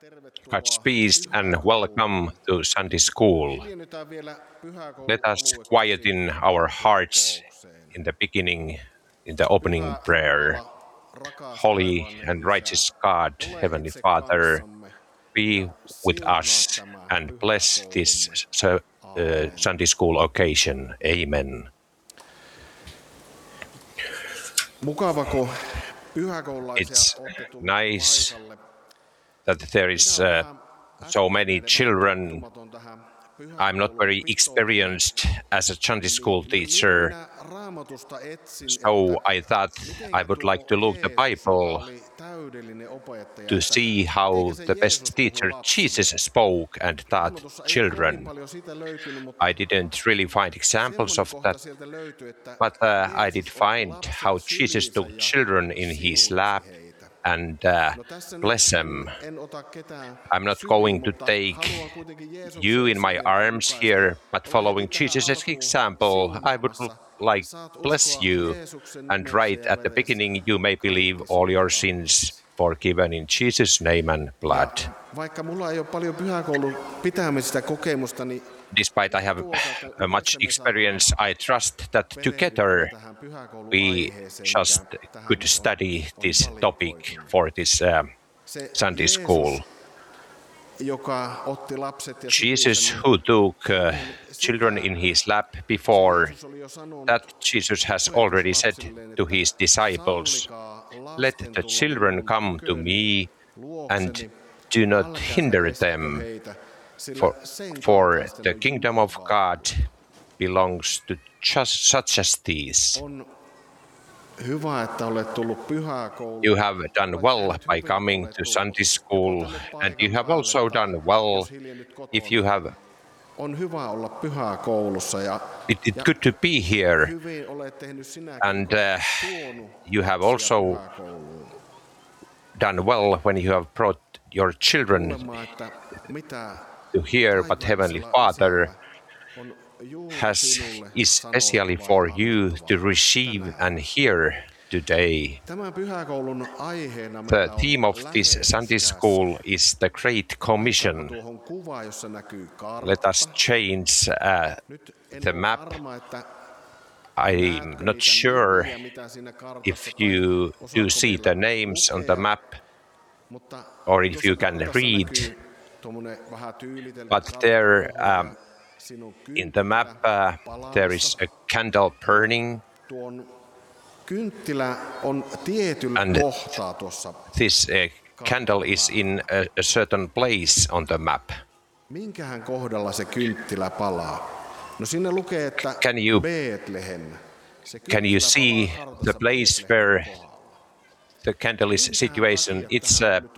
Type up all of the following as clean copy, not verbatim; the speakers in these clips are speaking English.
God's peace and welcome to Sunday School. Let us quieten our hearts in the beginning, in the opening prayer. Holy and righteous God, Heavenly Father, be with us and bless this Sunday School occasion. Amen. It's nice that there is so many children. I'm not very experienced as a Sunday school teacher, so I thought I would like to look the Bible to see how the best teacher Jesus spoke and taught children. I didn't really find examples of that, but I did find how Jesus took children in his lap and bless them. I'm not going to take you in my arms here, but following Jesus' example, I would like bless you and write at the beginning, you may believe all your sins forgiven in Jesus' name and blood. Despite I have much experience, I trust that together we just could study this topic for this Sunday school. Jesus, who took children in his lap before, that Jesus has already said to his disciples, "Let the children come to me and do not hinder them, for the kingdom of God belongs to just such as these." You have done well by coming to Sunday school, and you have also done well if you have. It's good to be here, and you have also done well when you have brought your children to hear what Heavenly Father has especially for you to receive and hear today. The theme of this Sunday school is the Great Commission. Let us change the map. I'm not sure if you do see the names on the map or if you can read, but there in the map there is a candle burning, and this candle is in a certain place on the map. Can you see the place where the candle is situated? It's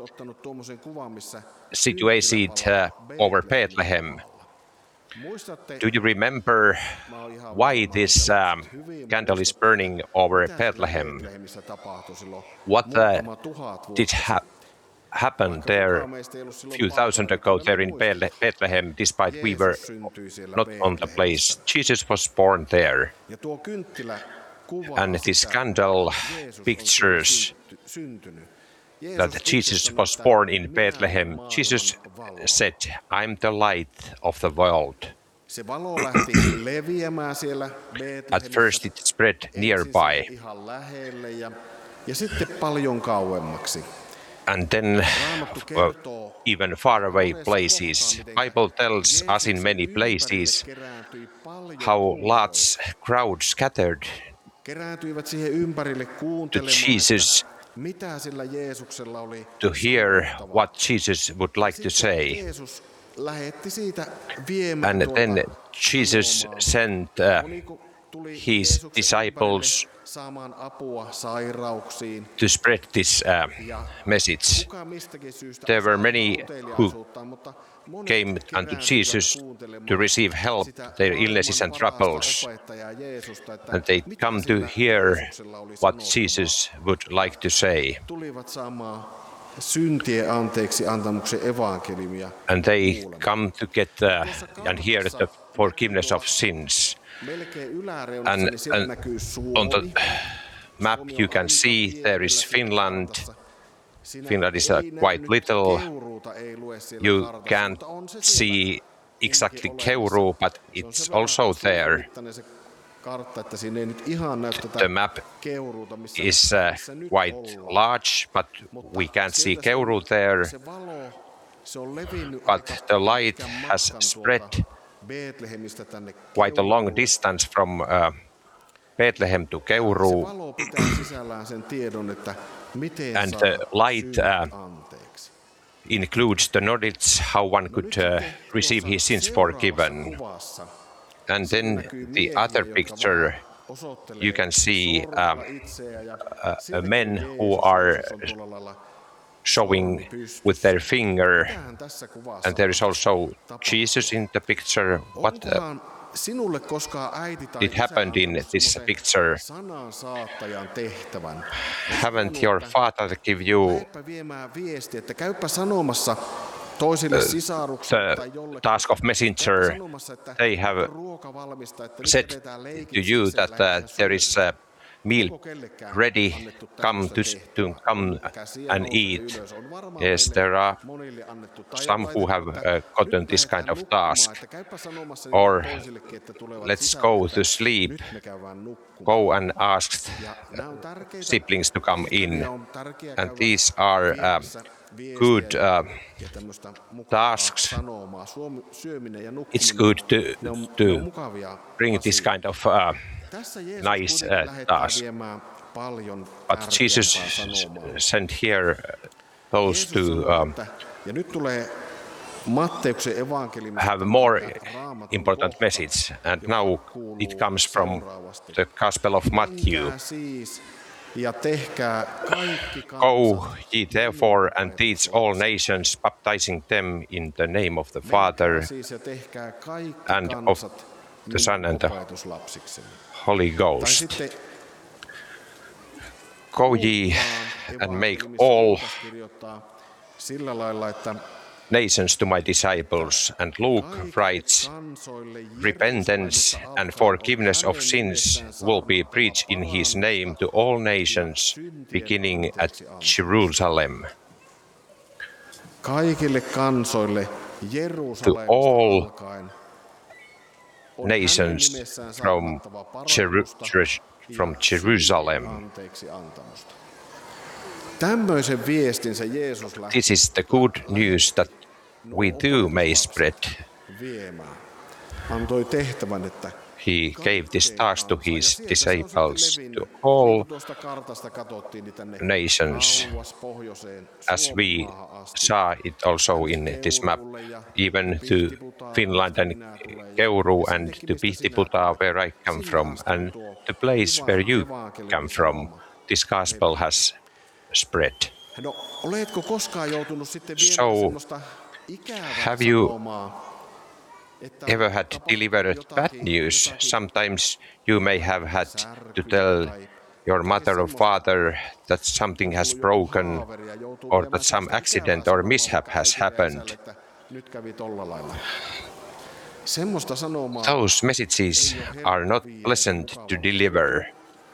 situated over Bethlehem. Do you remember why this candle is burning over Bethlehem? What did happen there a few thousand ago there in Bethlehem, despite we were not on the place? Jesus was born there. And this candle pictures that Jesus was born in Bethlehem. Jesus said, "I'm the light of the world." At first it spread nearby, and then even faraway places. Bible tells us in many places how large crowds scattered to Jesus to hear what Jesus would like to say. And then Jesus sent his disciples to spread this message. There were many who came unto Jesus to receive help, their illnesses and troubles, and they come to hear what Jesus would like to say. And they come to get and hear the forgiveness of sins. And on the map you can see there is Finland, Finland is quite little. You can't see exactly Keuruu, but it's also there. The map is quite large, but we can't see Keuruu there. But the light has spread quite a long distance from Bethlehem to Keuruu, and the light includes the knowledge how one could receive his sins forgiven. And then the other picture, you can see men who are showing with their finger, and there is also Jesus in the picture. What did happen in this picture? Haven't your father give you the task of messenger? They have said to you that there is a meal ready, come come and eat. Yes, there are some who have gotten this kind of task. Or let's go to sleep, go and ask siblings to come in. And these are good tasks. It's good to bring this kind of nice task. But Jesus sent here those to have more important message, and now it comes from the Gospel of Matthew. Go ye therefore and teach all nations, baptizing them in the name of the Father and of the Son and the Holy Ghost. Go ye and make all nations to my disciples. And Luke writes, repentance and forgiveness of sins will be preached in his name to all nations, beginning at Jerusalem. To all nations from Jerusalem. This is the good news that we too may spread. He gave this task to his disciples, to all nations, as we saw it also in this map, even to Finland and Keuruu and to Pihtiputaa, where I come from, and the place where you come from. This gospel has spread. So, have you ever had delivered bad news? Sometimes you may have had to tell your mother or father that something has broken, or that some accident or mishap has happened. Those messages are not pleasant to deliver.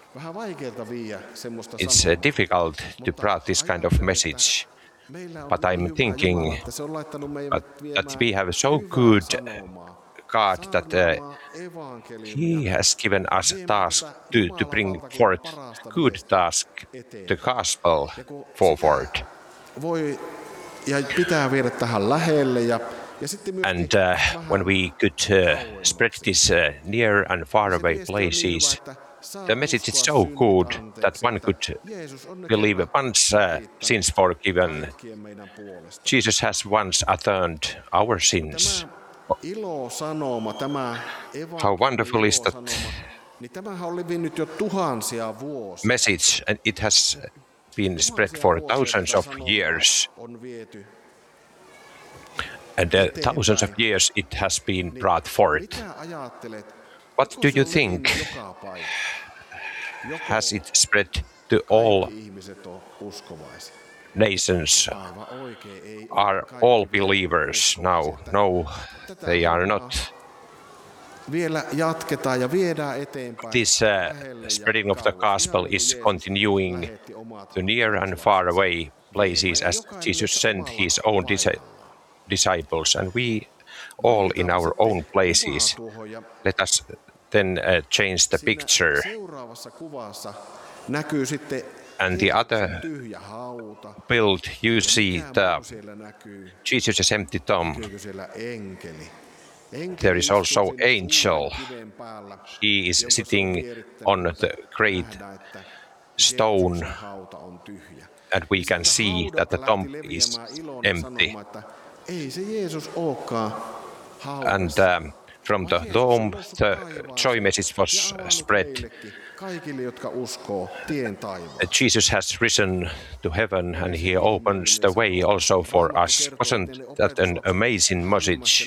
It's difficult to bring this kind of message. But I'm thinking that we have so good God that He has given us a task to bring forth good task, the gospel forward. And when we could spread this near and far away places, the message is so good that one could believe once sins forgiven. Jesus has once atoned our sins. How wonderful is that message, and it has been spread for thousands of years. And thousands of years it has been brought forth. What do you think? Has it spread to all nations? Are all believers now? No, they are not. This spreading of the gospel is continuing to near and far away places as Jesus sent his own disciples, and we all in our own places. Let us then change the picture. And the other build, you see Jesus' empty tomb. There is also angel. He is sitting on the great stone, and we can see that the tomb is empty. And from the tomb, the joy message was spread. Jesus has risen to heaven, and he opens the way also for us. Wasn't that an amazing message?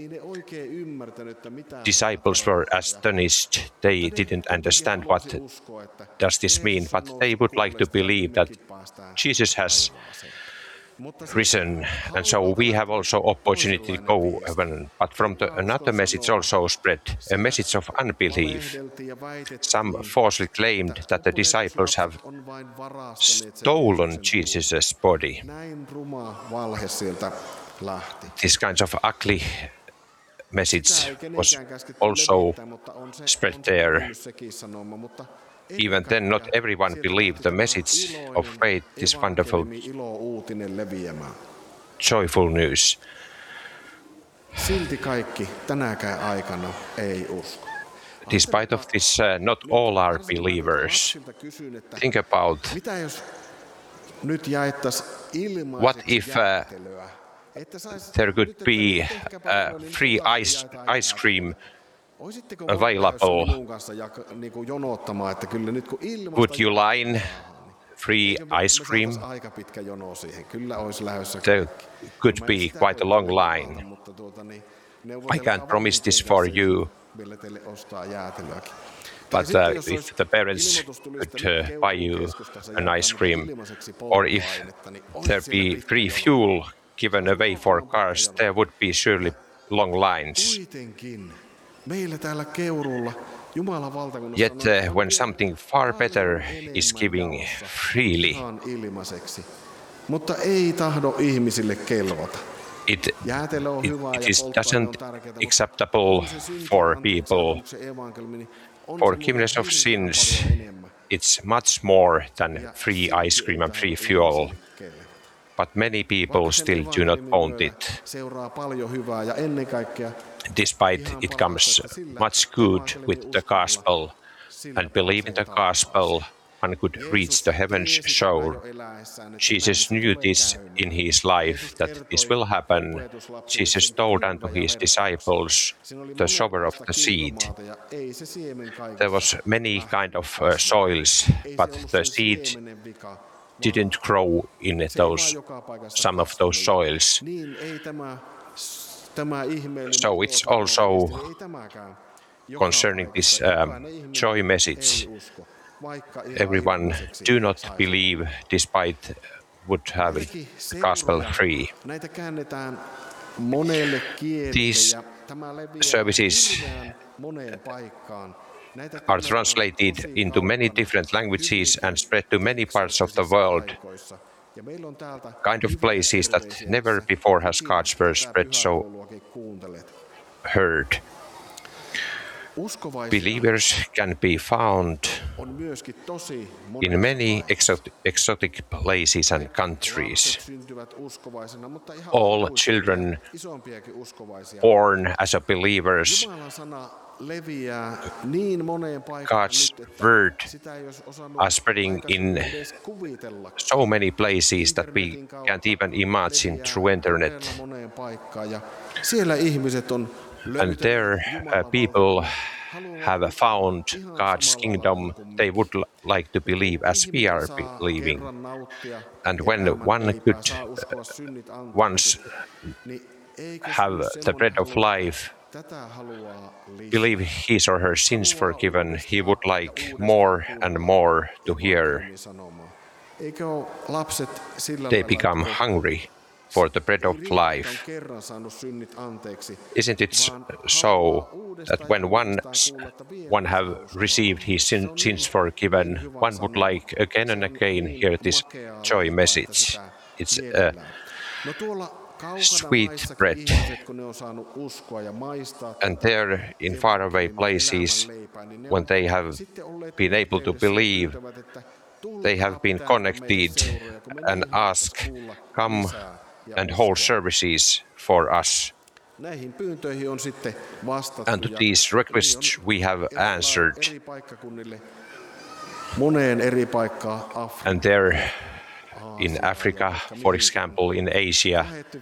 Disciples were astonished. They didn't understand what does this mean, but they would like to believe that Jesus has risen, and so we have also opportunity to go heaven. But from another message also spread, a message of unbelief. Some falsely claimed that the disciples have stolen Jesus' body. This kind of ugly message was also spread there. Even then, not everyone believed the message of faith, this wonderful, joyful news. Despite of this, not all are believers. Think about what if there could be free ice cream available. Would you line free ice cream? There could be quite a long line. I can't promise this for you, but if the parents could buy you an ice cream, or if there be free fuel given away for cars, there would be surely long lines. Yet when something far better is giving freely, it doesn't acceptable for people. Forgiveness of sins, it's much more than free ice cream and free fuel. But many people still do not want it. Despite it comes much good with the gospel, and believing the gospel, one could reach the heaven's shore. Jesus knew this in his life, that this will happen. Jesus told unto his disciples the sower of the seed. There was many kind of soils, but the seed didn't grow in some of those soils. So it's also concerning this joy message. Everyone do not believe, despite would have the gospel free. These services are translated into many different languages and spread to many parts of the world. Kind of places that never before has God's word spread so heard. Believers can be found in many exotic places and countries. All children born as a believers, God's word are spreading in so many places that we can't even imagine through internet. And there people have found God's kingdom. They would like to believe as we are believing. And when one could once have the bread of life, believe his or her sins forgiven, he would like more and more to hear. They become hungry. for the bread of life. Isn't it so that when one have received his sins forgiven, one would like again and again hear this joy message? It's sweet bread. And there in faraway places, when they have been able to believe, they have been connected and asked, come and hold services for us. And to these requests we have answered. And there in Africa, for example, in Asia,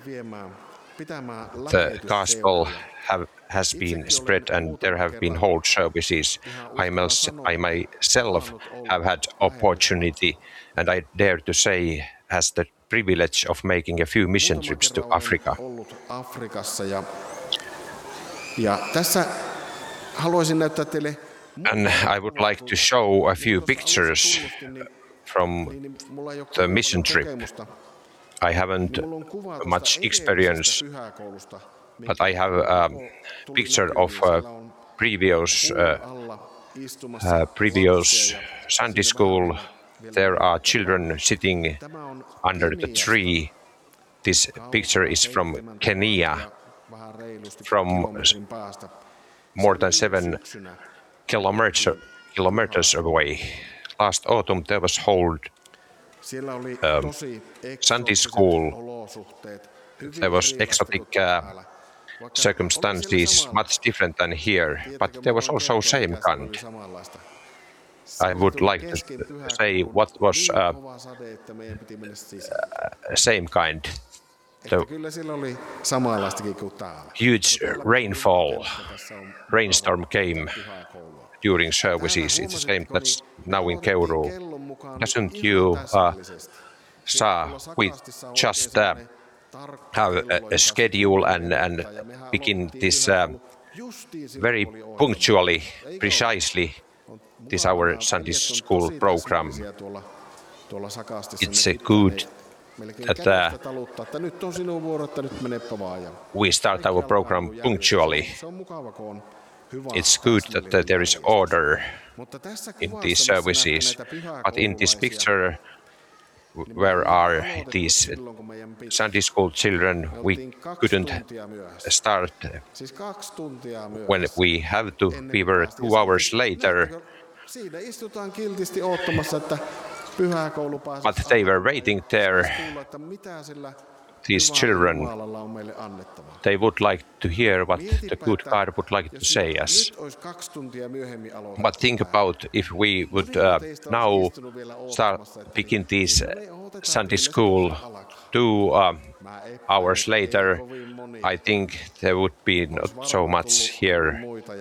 the gospel has been spread and there have been whole services. I myself have had opportunity, and I dare to say, has the privilege of making a few mission trips to Africa. And I would like to show a few pictures from the mission trip. I haven't much experience, but I have a picture of previous Sunday school. There are children sitting under the tree. This picture is from Kenya, from more than 7 kilometers away. Last autumn there was held Sunday school. There was exotic circumstances, much different than here, but there was also same kind. I would like to say what was same kind. The huge rainstorm came during services. It's the same that's now in Keuruu. Doesn't you we just have a schedule and begin this very punctually, precisely, this our Sunday school program. It's good that we start our program punctually. It's good that there is order in these services, but in this picture, where are these Sunday school children? We couldn't start when we were 2 hours later. But they were waiting there, these children. They would like to hear what the good God would like to say us. But think about if we would now begin this Sunday school 2 hours later, I think there would be not so much here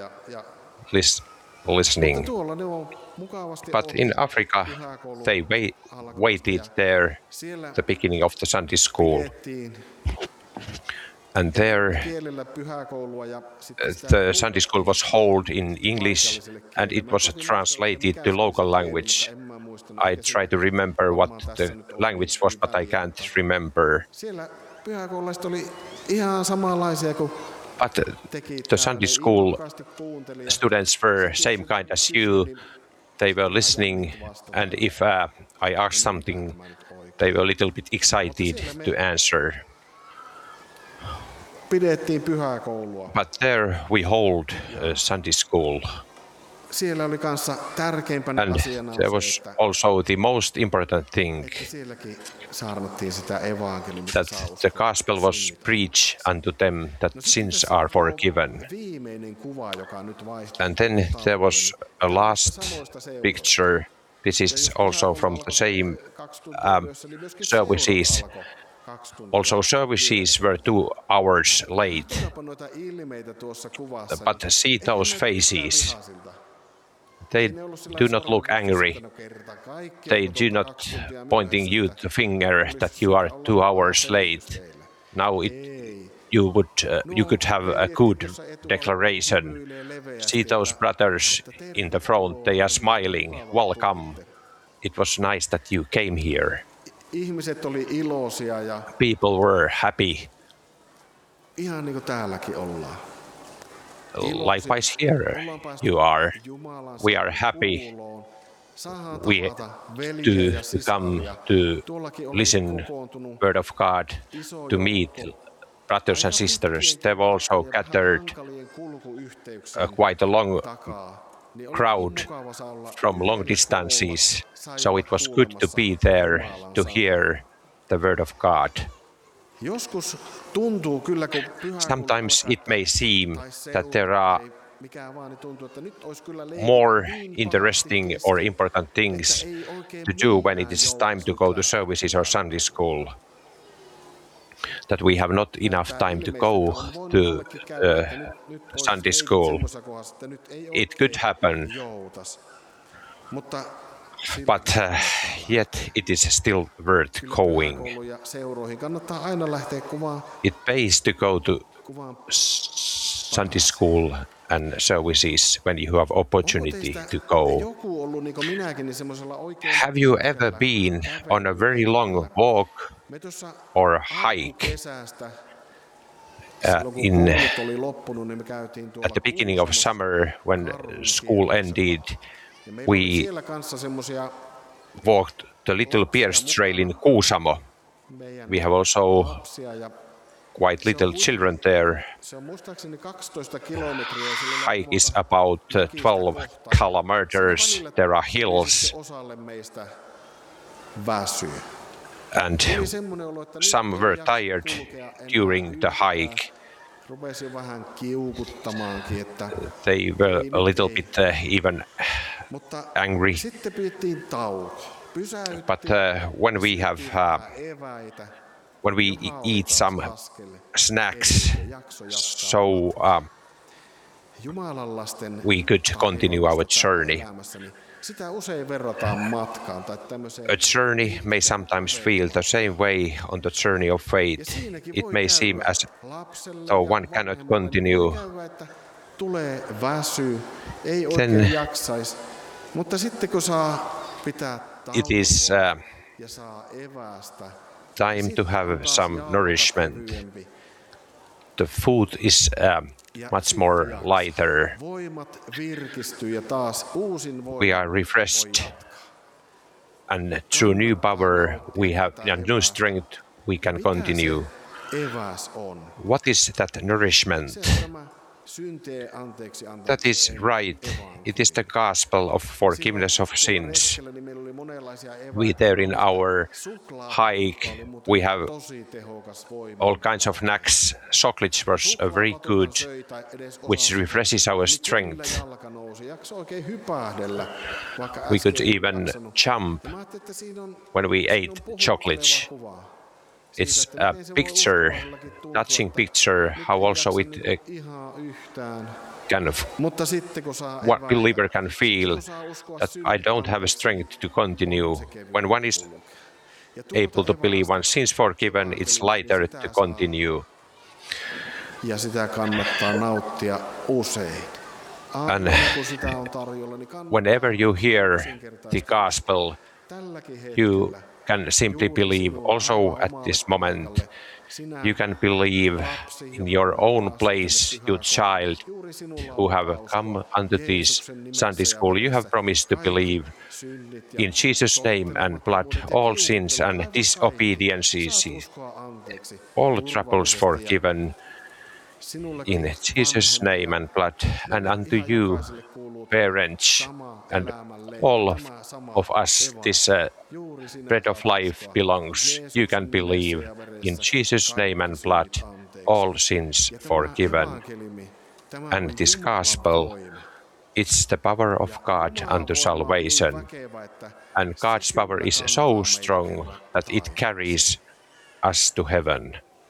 listening. But in Africa, they waited there the beginning of the Sunday school. And there, the Sunday school was held in English, and it was translated to local language. I try to remember what the language was, but I can't remember. But the Sunday school students were same kind as you. They were listening, and if I asked something, they were a little bit excited to answer. But there we hold Sunday school. And there was also the most important thing, that the gospel was preached unto them, that sins are forgiven. And then there was a last picture. This is also from the same services. Also, services were 2 hours late. But see those faces. They do not look angry. They do not pointing you the finger that you are 2 hours late. Now you could have a good declaration. See those brothers in the front. They are smiling. Welcome. It was nice that you came here. ihmiset oli iloisia ja People were happy, ihan niin kuin täälläkin ollaan. likewise here Ollaan päästy you are. Jumalan We are sanaan happy. kuuloon. Saadaan We tavata veljiä ja come sisaria. to Tuollakin oli listen kokoontunut word of God, iso to meet joukko brothers and aika sisters. pitkien They've also kevätien vähän gathered hankalien kulkuyhteyksien quite a long takaa. Niin oli crowd niin mukava saada olla from long yhdessä distances. olla. Sai So olla it was good to kuulemassa be there Jumalan to sanaa. hear the word of God. Joskus tuntuu kyllä, kun Sometimes it may seem tai that there seura are tai mikään vaan, niin tuntuu, että nyt olisi kyllä leikitty more niin interesting pahasti or kesken, important että things ei oikein to do when it millään is time to jouda go to sitä. services or Sunday school. That we have not enough Näyttää time to ilmeistä, go että on voinut to jollekin käydä, että nyt olisi Sunday leikit school. semmoisessa kohdassa, että nyt ei It could oikein happen, joutas. Mutta but yet it is still worth kyllä going. pyhäkouluun ja seuroihin kannattaa aina lähteä It pays to go to kuvaan. Sunday school and services when you have opportunity to go. Joku ollut niin kuin minäkin niin semmoisella oikein Have you ever been on a very long walk me tuossa or hike kesästä in koulut oli loppunut, niin me käytiin tuolla at the beginning of summer when school ended? ja meillä oli We siellä kanssa semmoisia walked the little Pierce Trail in Kuusamo. meidän We have also lapsia ja quite little children there. se on muistaakseni 12 kilometriä. ja sillä Hike is about 12 kilometers. There are hills osalle meistä väsyy. and Oli semmoinen olo, että nyt some ei were jaksa tired kulkea enää during the yhtään. hike. Rupesi vähän kiukuttamaankin, että They were a little bit even mutta angry. sitten pidettiin tauko. Pysäyttiin. But when we have eväitä. when we eat some snacks, so Jumalan lasten we could continue our journey. elämässäni. Sitä usein verrataan matkaan tai tämmöiseen. A journey may sometimes feel the same way on the journey of Ja faith. siinäkin It voi may käydä seem as lapselle though ja one cannot vanhemmalle, continue. voi käydä, että tulee väsy, ei oikein Then jaksaisi. Mutta sitten kun saa pitää it is taukoa ja saa evästä, time to have some nourishment. The food is much more lighter. voimat virkistyy ja taas uusin voima We are refreshed, and through new power we have and new strength we can continue. eväs on. What is that nourishment? Se on tämä syntien anteeksi antaminen. That is right. It is the gospel of forgiveness of sins. Hetkellä, niin meillä oli monenlaisia eväitä. We there in our Suklaapulkka hike, oli muuten we have tosi tehokas voima. all kinds of snacks. Chocolate was a very good, which refreshes our strength. Jalka nousi, jakso oikein hypähdellä, vaikka We could äsken ei even jaksanut. jump Ja mä ajattelin, että siinä on when we ate puhutteleva chocolate. kuva. It's Siitä, a että miten se voi picture, uskovallakin tuntua, touching että picture, nyt how ei also jaksa it niinku ihan yhtään. kind of Mutta sitten kun saa what eväitä, believer can feel kun saa uskoa that I don't have a strength to continue. When one is ja tuota able to believe evästä one sins forgiven, it's lighter to continue. ja sitä kannattaa nauttia usein. And Aina kun sitä on tarjolla, niin kannattaa whenever you hear the gospel, tälläkin you hetkellä can simply believe also at this moment. You can believe in your own place, you child who have come unto this Sunday school. You have promised to believe in Jesus' name and blood, all sins and disobediences, all troubles forgiven in Jesus' name and blood, and unto you, parents, and all of us, this bread of life belongs. You can believe in Jesus' name and blood, all sins forgiven. And this gospel, it's the power of God unto salvation. And God's power is so strong that it carries us to heaven.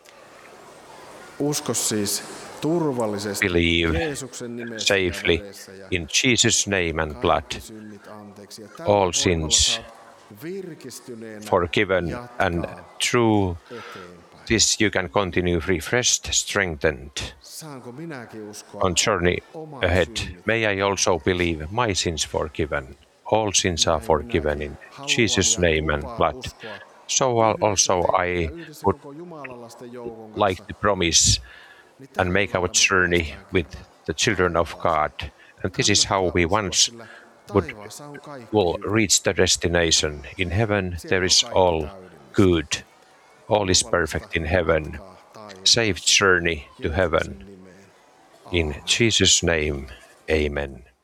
Usko siis turvallisesti Believe Jeesuksen nimessä safely ja veressä ja in Jesus' name and blood, kaikki synnit anteeksi. Ja tällä all voimalla sins saat virkistyneenä forgiven, and jatkaa through eteenpäin. this you can continue refreshed, strengthened Saanko minäkin uskoa on journey omat ahead. synnit? May I also believe my sins forgiven. All sins are forgiven in Jesus' name and blood. So also I yhdessä would koko Jumalalasten joukon like kanssa, to promise niin and tällä make our lailla me journey päästään with the children of God. And this is how kannattaa we uskoa, once sillä would taivaassa on kaikki will hyvin. reach the destination. In heaven there Siellä on is kaikki all täydellistä. good. All is Turvallista perfect in heaven. matkaa taivaaseen. Safe journey to heaven. Jeesuksen nimeen. In Jesus' name, amen.